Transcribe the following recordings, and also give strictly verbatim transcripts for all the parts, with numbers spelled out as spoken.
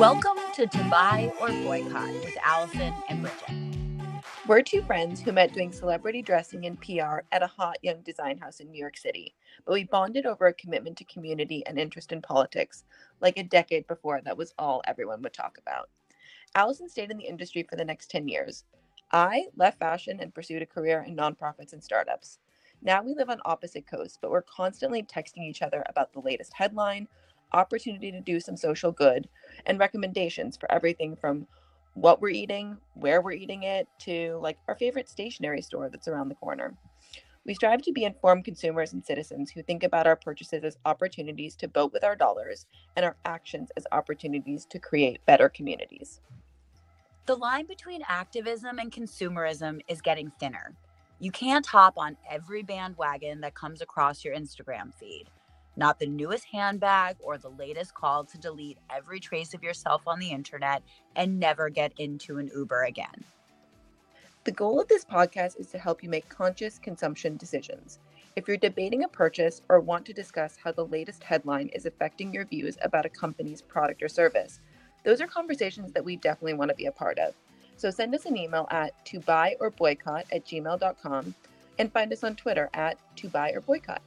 Welcome to To Buy or Boycott with Allison and Bridget. We're two friends who met doing celebrity dressing and P R at a hot young design house in New York City, but we bonded over a commitment to community and interest in politics, like a decade before that was all everyone would talk about. Allison stayed in the industry for the next ten years. I left fashion and pursued a career in nonprofits and startups. Now we live on opposite coasts, but we're constantly texting each other about the latest headline, opportunity to do some social good, and recommendations for everything from what we're eating, where we're eating it, to like our favorite stationery store that's around the corner. We strive to be informed consumers and citizens who think about our purchases as opportunities to vote with our dollars and our actions as opportunities to create better communities. The line between activism and consumerism is getting thinner. You can't hop on every bandwagon that comes across your Instagram feed. Not the newest handbag or the latest call to delete every trace of yourself on the internet and never get into an Uber again. The goal of this podcast is to help you make conscious consumption decisions. If you're debating a purchase or want to discuss how the latest headline is affecting your views about a company's product or service, those are conversations that we definitely want to be a part of. So send us an email at to buy or boycott at gmail dot com and find us on Twitter at to buy or boycott.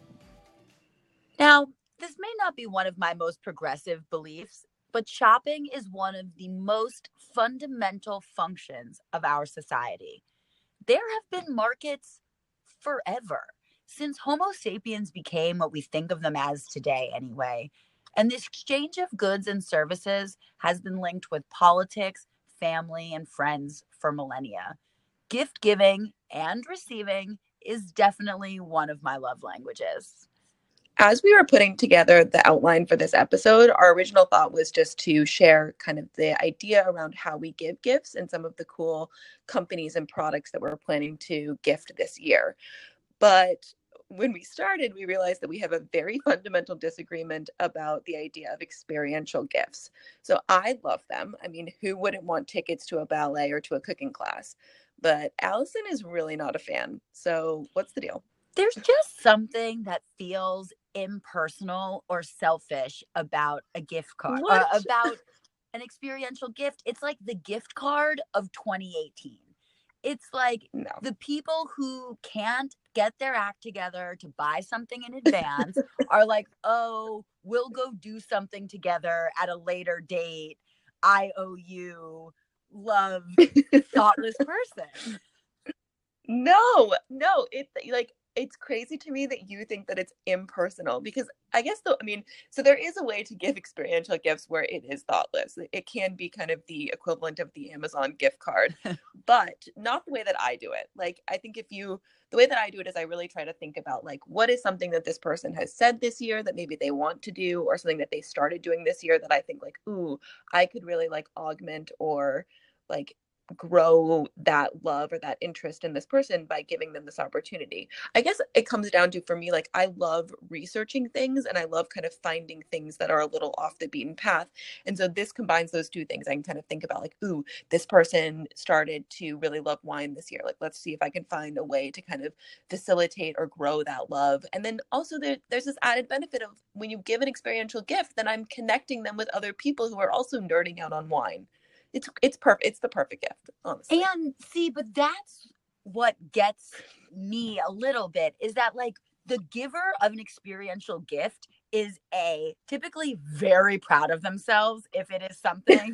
Now, this may not be one of my most progressive beliefs, but shopping is one of the most fundamental functions of our society. There have been markets forever, since Homo sapiens became what we think of them as today anyway. And this exchange of goods and services has been linked with politics, family, and friends for millennia. Gift giving and receiving is definitely one of my love languages. As we were putting together the outline for this episode, our original thought was just to share kind of the idea around how we give gifts and some of the cool companies and products that we're planning to gift this year. But when we started, we realized that we have a very fundamental disagreement about the idea of experiential gifts. So I love them. I mean, who wouldn't want tickets to a ballet or to a cooking class? But Allison is really not a fan. So what's the deal? There's just something that feels impersonal or selfish about a gift card, uh, about an experiential gift. It's like the gift card of twenty eighteen. It's like no. The people who can't get their act together to buy something in advance are like, oh, we'll go do something together at a later date. I owe you, love, thoughtless person. No, no, it's like, it's crazy to me that you think that it's impersonal because I guess though, I mean, so there is a way to give experiential gifts where it is thoughtless. It can be kind of the equivalent of the Amazon gift card, but not the way that I do it. Like, I think if you, the way that I do it is I really try to think about like, what is something that this person has said this year that maybe they want to do or something that they started doing this year that I think like, ooh, I could really like augment or like grow that love or that interest in this person by giving them this opportunity. I guess it comes down to, for me, like I love researching things and I love kind of finding things that are a little off the beaten path. And so this combines those two things. I can kind of think about like, ooh, this person started to really love wine this year. Like, let's see if I can find a way to kind of facilitate or grow that love. And then also there, there's this added benefit of when you give an experiential gift, then I'm connecting them with other people who are also nerding out on wine. It's it's perfect. It's the perfect gift, honestly. And see, but that's what gets me a little bit is that like the giver of an experiential gift is a typically very proud of themselves if it is something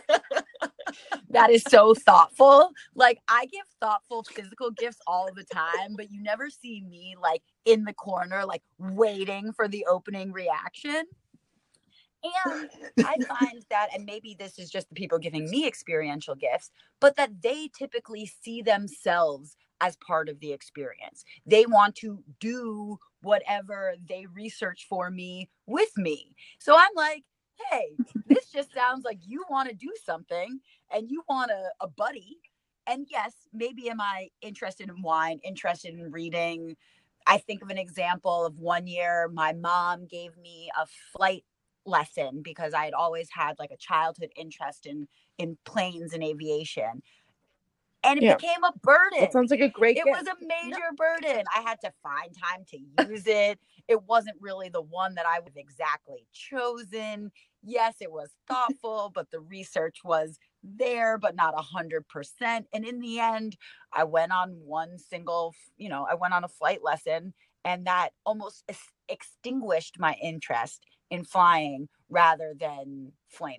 that is so thoughtful. Like I give thoughtful physical gifts all the time, but you never see me like in the corner, like waiting for the opening reaction. And I find that, and maybe this is just the people giving me experiential gifts, but that they typically see themselves as part of the experience. They want to do whatever they research for me with me. So I'm like, hey, this just sounds like you want to do something and you want a, a buddy. And yes, maybe am I interested in wine, interested in reading? I think of an example of one year, my mom gave me a flight lesson because I had always had like a childhood interest in in planes and aviation. and it Yeah. became a burden. That sounds like a great It gift. was a major no. burden. I had to find time to use it. It wasn't really the one that I would have exactly chosen. Yes, it was thoughtful, but the research was there, but not a hundred percent. And in the end, I went on one single, you know, I went on a flight lesson, and that almost ex- extinguished my interest in flying rather than flame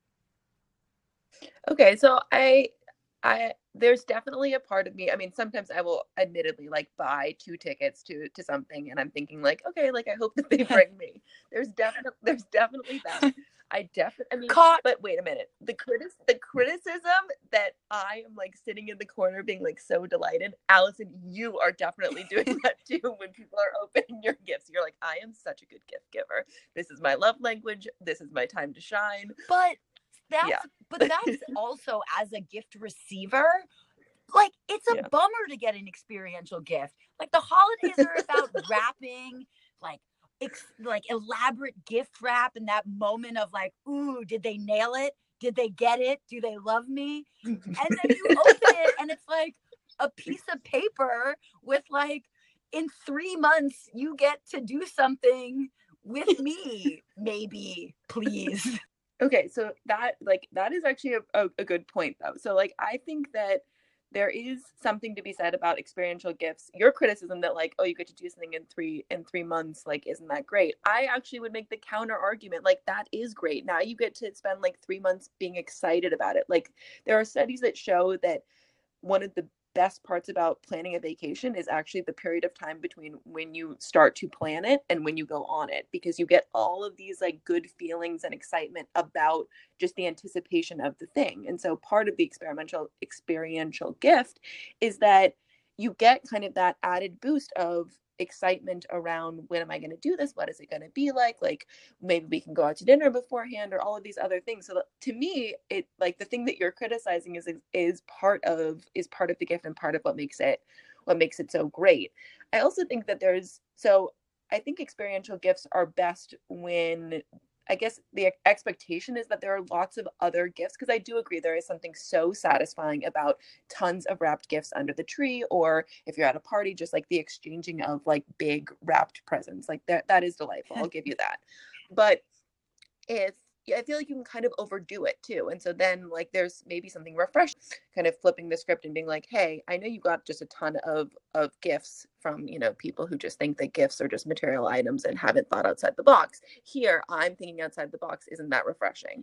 it. Okay, so I I there's definitely a part of me. I mean, sometimes I will admittedly like buy two tickets to to something, and I'm thinking like, okay, like I hope that they bring me. There's definitely there's definitely that. I definitely I mean, Caught. But wait a minute. The critic the criticism that I am like sitting in the corner being like so delighted. Allison, you are definitely doing that too when people are opening your gifts. You're like, I am such a good gift giver. This is my love language. This is my time to shine. But That's yeah. but that's also, as a gift receiver, like, it's a yeah. bummer to get an experiential gift. Like, the holidays are about wrapping, like ex- like elaborate gift wrap, and that moment of like, ooh, did they nail it? Did they get it? Do they love me? And then you open it and it's like a piece of paper with like, in three months you get to do something with me, maybe, please. Okay, so that like that is actually a, a, a good point though. So like I think that there is something to be said about experiential gifts. Your criticism that like, oh, you get to do something in three in three months, like, isn't that great? I actually would make the counter argument, like, that is great. Now you get to spend like three months being excited about it. Like, there are studies that show that one of the best parts about planning a vacation is actually the period of time between when you start to plan it and when you go on it, because you get all of these like good feelings and excitement about just the anticipation of the thing. And so part of the experimental experiential gift is that you get kind of that added boost of excitement around, when am I going to do this? What is it going to be like? Like, maybe we can go out to dinner beforehand, or all of these other things. So to me, it like the thing that you're criticizing is is part of is part of the gift and part of what makes it what makes it so great. I also think that there's so I think experiential gifts are best when, I guess, the expectation is that there are lots of other gifts, because I do agree there is something so satisfying about tons of wrapped gifts under the tree, or if you're at a party, just like the exchanging of like big wrapped presents, like that that is delightful. I'll give you that. But if I feel like you can kind of overdo it too. And so then like there's maybe something refreshing, kind of flipping the script and being like, hey, I know you got just a ton of of gifts from, you know, people who just think that gifts are just material items and haven't thought outside the box. Here, I'm thinking outside the box. Isn't that refreshing?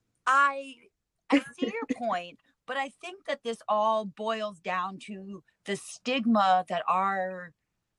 I I see your point, but I think that this all boils down to the stigma that our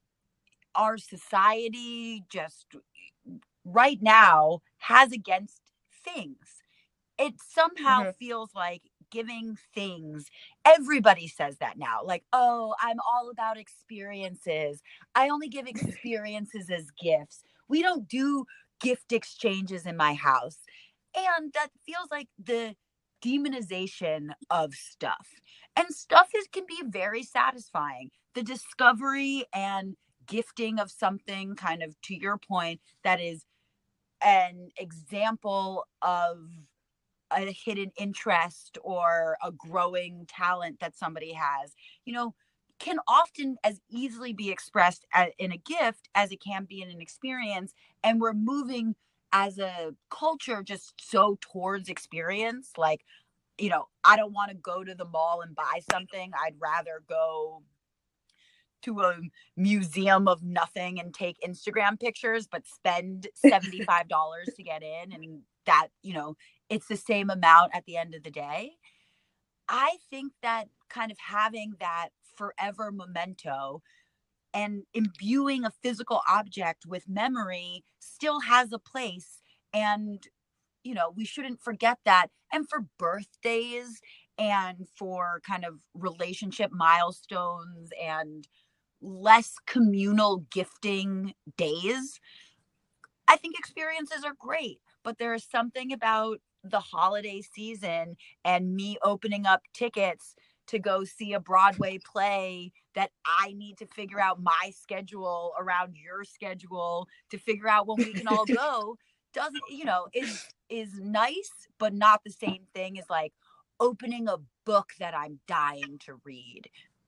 our society just right now has against things. It somehow mm-hmm. feels like giving things, everybody says that now, like, oh, I'm all about experiences. I only give experiences as gifts. We don't do gift exchanges in my house. And that feels like the demonization of stuff. And stuff is can be very satisfying. The discovery and gifting of something, kind of to your point, that is an example of a hidden interest or a growing talent that somebody has, you know, can often as easily be expressed in a gift as it can be in an experience. And we're moving as a culture just so towards experience. Like, you know, I don't want to go to the mall and buy something. I'd rather go to a museum of nothing and take Instagram pictures, but spend seventy-five dollars to get in. And that, you know, it's the same amount at the end of the day. I think that kind of having that forever memento and imbuing a physical object with memory still has a place. And, you know, we shouldn't forget that. And for birthdays and for kind of relationship milestones and less communal gifting days, I think experiences are great. But there is something about the holiday season and me opening up tickets to go see a Broadway play that I need to figure out my schedule around your schedule to figure out when we can all go, doesn't, you know, is is nice, but not the same thing as like opening a book that I'm dying to read.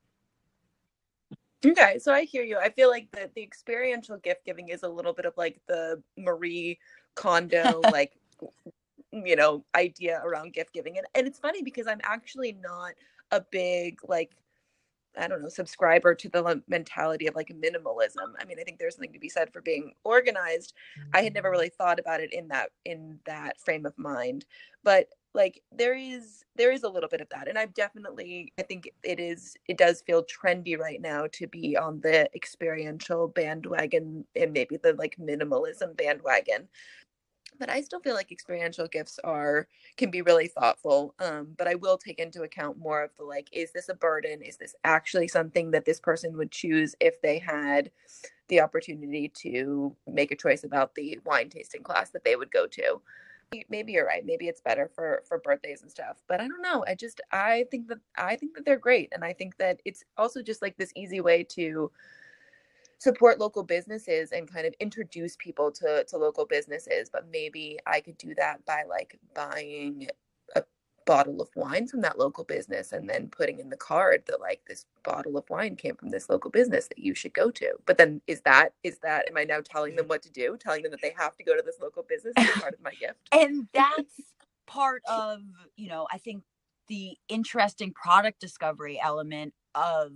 Okay, so I hear you. I feel like the the experiential gift giving is a little bit of like the Marie Kondo, like, you know, idea around gift giving. And, and it's funny because I'm actually not a big, like, I don't know, subscriber to the mentality of like minimalism. I mean, I think there's something to be said for being organized. I had never really thought about it in that in that frame of mind, but like there is there is a little bit of that, and I've definitely I think it is it does feel trendy right now to be on the experiential bandwagon and maybe the like minimalism bandwagon. But I still feel like experiential gifts are can be really thoughtful. Um, but I will take into account more of the like, is this a burden? Is this actually something that this person would choose if they had the opportunity to make a choice about the wine tasting class that they would go to? Maybe you're right. Maybe it's better for for birthdays and stuff. But I don't know. I just I think that I think that they're great, and I think that it's also just like this easy way to support local businesses and kind of introduce people to to local businesses. But maybe I could do that by like buying a bottle of wine from that local business and then putting in the card that like this bottle of wine came from this local business that you should go to. But then is that is that am I now telling them what to do, telling them that they have to go to this local business as part of my gift? And that's part of, you know, I think the interesting product discovery element of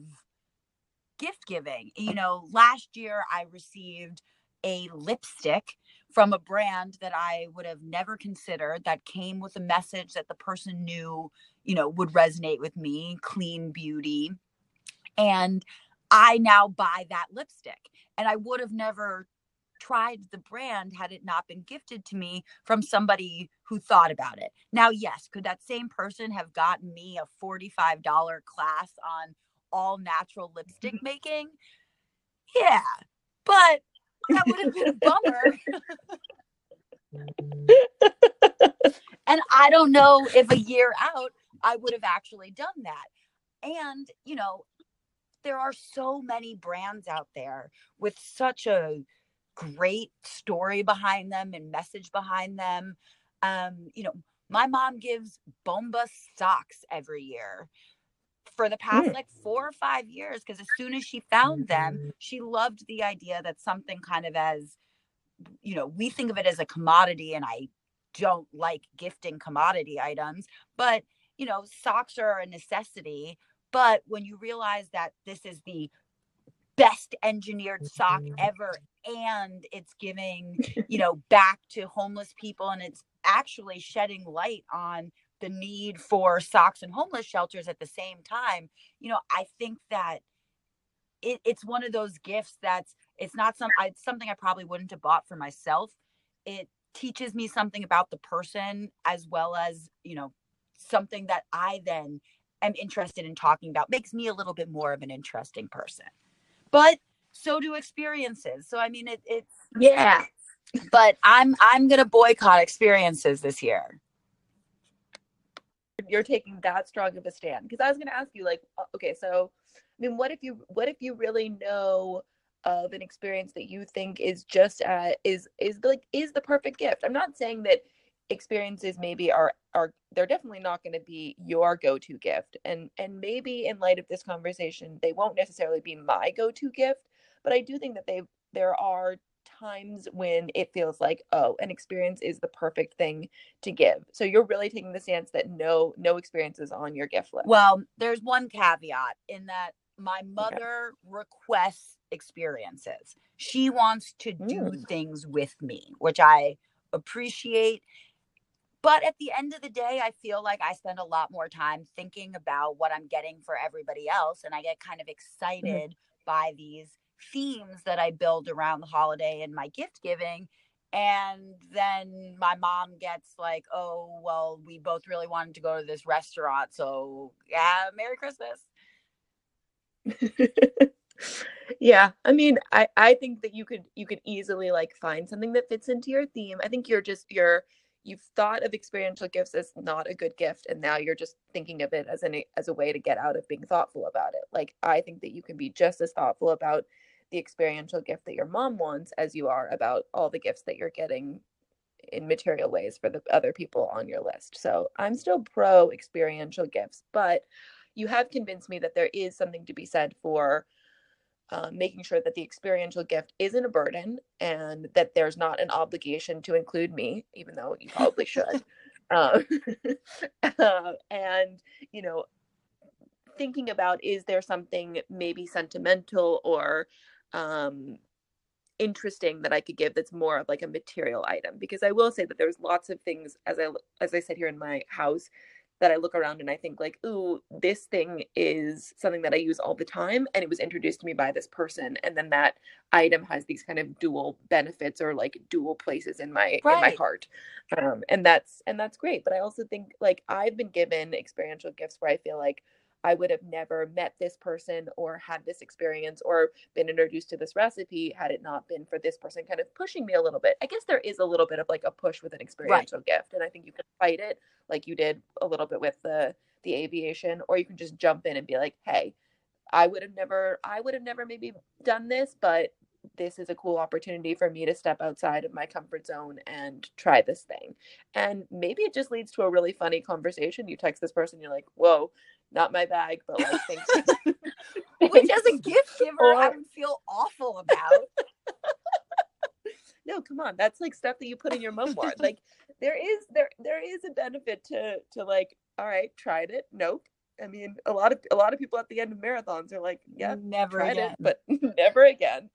gift giving. You know, last year I received a lipstick from a brand that I would have never considered, that came with a message that the person knew, you know, would resonate with me, clean beauty. And I now buy that lipstick. And I would have never tried the brand had it not been gifted to me from somebody who thought about it. Now, yes, could that same person have gotten me a forty-five dollars class on all natural lipstick making? Yeah, but that would have been a bummer. And I don't know if a year out I would have actually done that. And, you know, there are so many brands out there with such a great story behind them and message behind them. Um, you know, my mom gives Bomba socks every year for the past like four or five years, because as soon as she found them, she loved the idea that something kind of as, you know, we think of it as a commodity, and I don't like gifting commodity items, but, you know, socks are a necessity. But when you realize that this is the best engineered sock ever, and it's giving, you know, back to homeless people, and it's actually shedding light on the need for socks and homeless shelters at the same time, you know, I think that it, it's one of those gifts that's it's not some it's something I probably wouldn't have bought for myself. It teaches me something about the person, as well as, you know, something that I then am interested in talking about, makes me a little bit more of an interesting person. But so do experiences. So I mean, it, it's yeah. But I'm I'm gonna boycott experiences this year. You're taking that strong of a stand, because I was going to ask you, like, okay, so I mean, what if you what if you really know of an experience that you think is just uh, is is like is the perfect gift? I'm not saying that experiences maybe are are they're definitely not going to be your go-to gift, and and maybe in light of this conversation they won't necessarily be my go-to gift, but I do think that they there are times when it feels like, oh, an experience is the perfect thing to give. So you're really taking the stance that no no experience is on your gift list. Well, there's one caveat in that my mother okay. requests experiences. She wants to do mm. things with me, which I appreciate. But at the end of the day, I feel like I spend a lot more time thinking about what I'm getting for everybody else. And I get kind of excited mm-hmm. by these themes that I build around the holiday and my gift giving. And then my mom gets like, oh, well, we both really wanted to go to this restaurant. So yeah, Merry Christmas. Yeah, I mean, I, I think that you could you could easily like find something that fits into your theme. I think you're just you're you've thought of experiential gifts as not a good gift, and now you're just thinking of it as an as a way to get out of being thoughtful about it. Like, I think that you can be just as thoughtful about the experiential gift that your mom wants as you are about all the gifts that you're getting in material ways for the other people on your list. So I'm still pro experiential gifts, but you have convinced me that there is something to be said for um, making sure that the experiential gift isn't a burden and that there's not an obligation to include me, even though you probably should. um, uh, and, you know, thinking about, is there something maybe sentimental or um, interesting that I could give that's more of like a material item? Because I will say that there's lots of things, as I as I sit here in my house, that I look around and I think like, ooh, this thing is something that I use all the time, and it was introduced to me by this person, and then that item has these kind of dual benefits or like dual places in my right. in my heart, um, and that's and that's great. But I also think like I've been given experiential gifts where I feel like I would have never met this person or had this experience or been introduced to this recipe had it not been for this person kind of pushing me a little bit. I guess there is a little bit of like a push with an experiential right. gift, and I think you can fight it like you did a little bit with the the aviation, or you can just jump in and be like, hey, I would have never, I would have never maybe done this, but this is a cool opportunity for me to step outside of my comfort zone and try this thing. And maybe it just leads to a really funny conversation. You text this person, you're like, whoa, not my bag, but like, thanks. Which as a gift giver, or, I would feel awful about. No, come on. That's like stuff that you put in your memoir. Like there is, there, there is a benefit to, to like, all right, tried it. Nope. I mean, a lot of, a lot of people at the end of marathons are like, yeah, never tried again. it, but never again.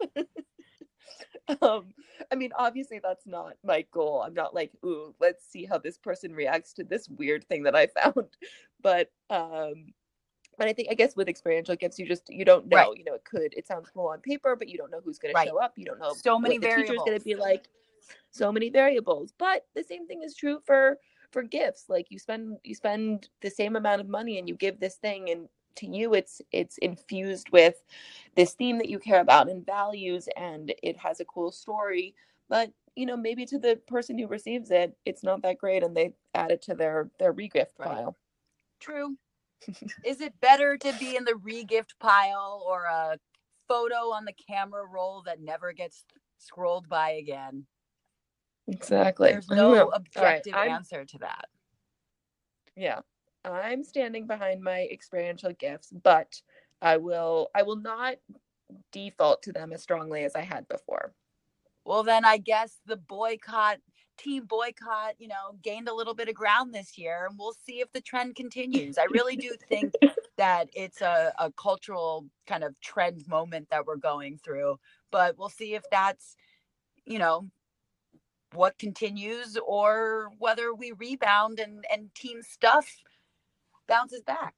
um, I mean, obviously that's not my goal. I'm not like, ooh, let's see how this person reacts to this weird thing that I found. But, um, but I think, I guess with experiential gifts, you just, you don't know, right. you know, it could, it sounds cool on paper, but you don't know who's going right. to show up. You don't know so many what the variables. teacher's going to be like. So many variables. But the same thing is true for, for gifts. Like you spend, you spend the same amount of money and you give this thing, and to you, it's, it's infused with this theme that you care about and values, and it has a cool story, but you know, maybe to the person who receives it, it's not that great, and they add it to their, their regift right. pile. True. Is it better to be in the regift pile or a photo on the camera roll that never gets scrolled by again? Exactly. There's no objective right, answer to that. Yeah. I'm standing behind my experiential gifts, but I will I will not default to them as strongly as I had before. Well, then I guess the boycott, team boycott, you know, gained a little bit of ground this year, and we'll see if the trend continues. I really do think that it's a, a cultural kind of trend moment that we're going through, but we'll see if that's, you know, what continues or whether we rebound and, and team stuff bounces back.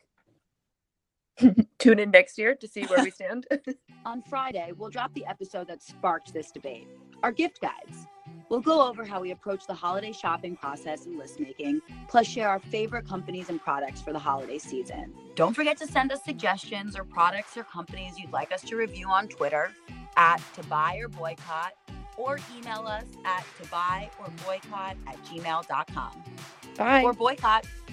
Tune in next year to see where we stand. On Friday, we'll drop the episode that sparked this debate, our gift guides. We'll go over how we approach the holiday shopping process and list making, plus share our favorite companies and products for the holiday season. Don't forget to send us suggestions or products or companies you'd like us to review on Twitter at to buy or boycott, or email us at to buy or boycott at gmail dot com. Bye. Or boycott.